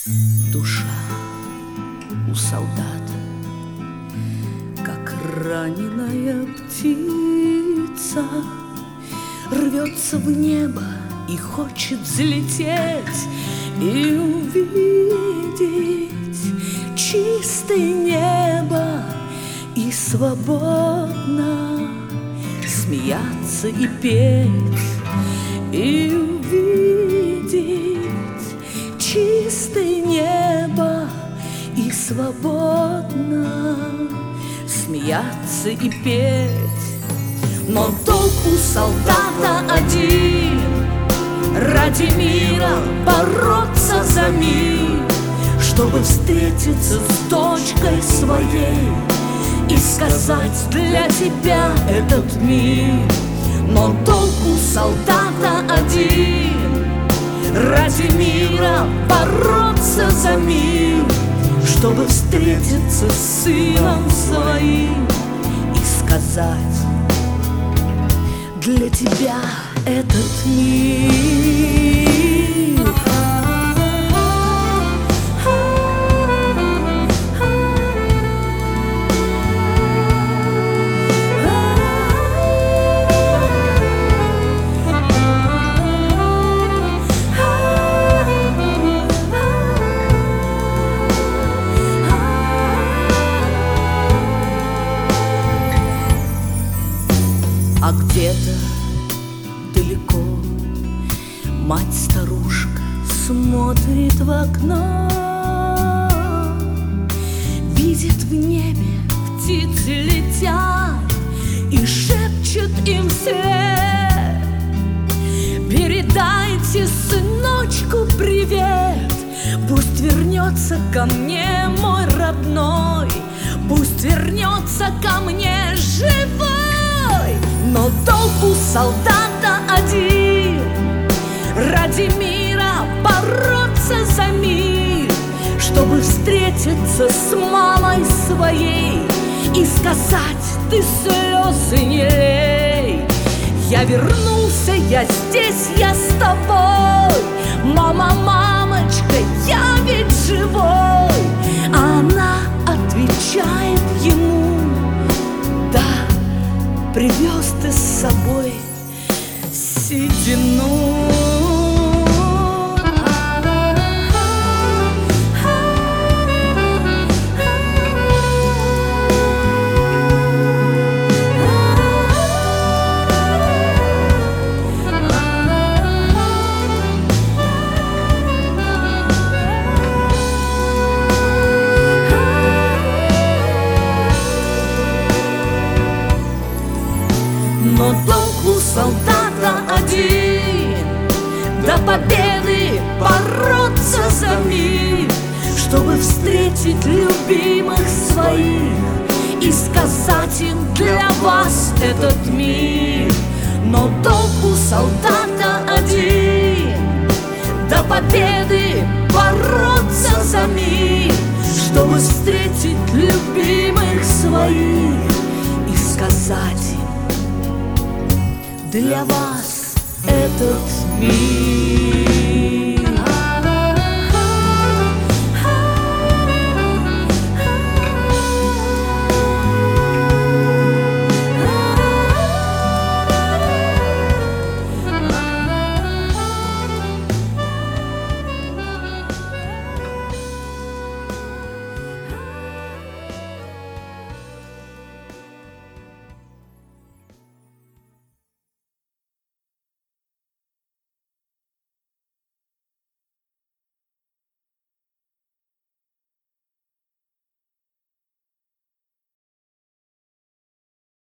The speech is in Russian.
Душа у солдата, как раненая птица, рвется в небо и хочет взлететь и увидеть чистое небо и свободно смеяться и петь, и увидеть чистое небо и свободно смеяться и петь. Но долг у солдата один — ради мира бороться за мир, чтобы встретиться с дочкой своей и сказать: для тебя этот мир. Но долг у солдата один — ради мира бороться за мир, чтобы встретиться с сыном своим и сказать: для тебя этот мир. А где-то далеко мать-старушка смотрит в окно, видит в небе птицы летят и шепчет им вслед: передайте сыночку привет, пусть вернется ко мне мой родной, пусть вернется ко мне живой. Но долг у солдата один — ради мира бороться за мир, чтобы встретиться с мамой своей и сказать: ты слезы не лей. Я вернулся, я здесь, я с тобой, мама, мамочка, я ведь живой. А она отвечает ему: да, привез ты с собой седину. Но долг у солдата один — до победы бороться за мир, чтобы встретить любимых своих и сказать им: для вас этот мир. Но долг у солдата один — до победы бороться за мир, чтобы встретить любимых своих и сказать им: для вас этот мир.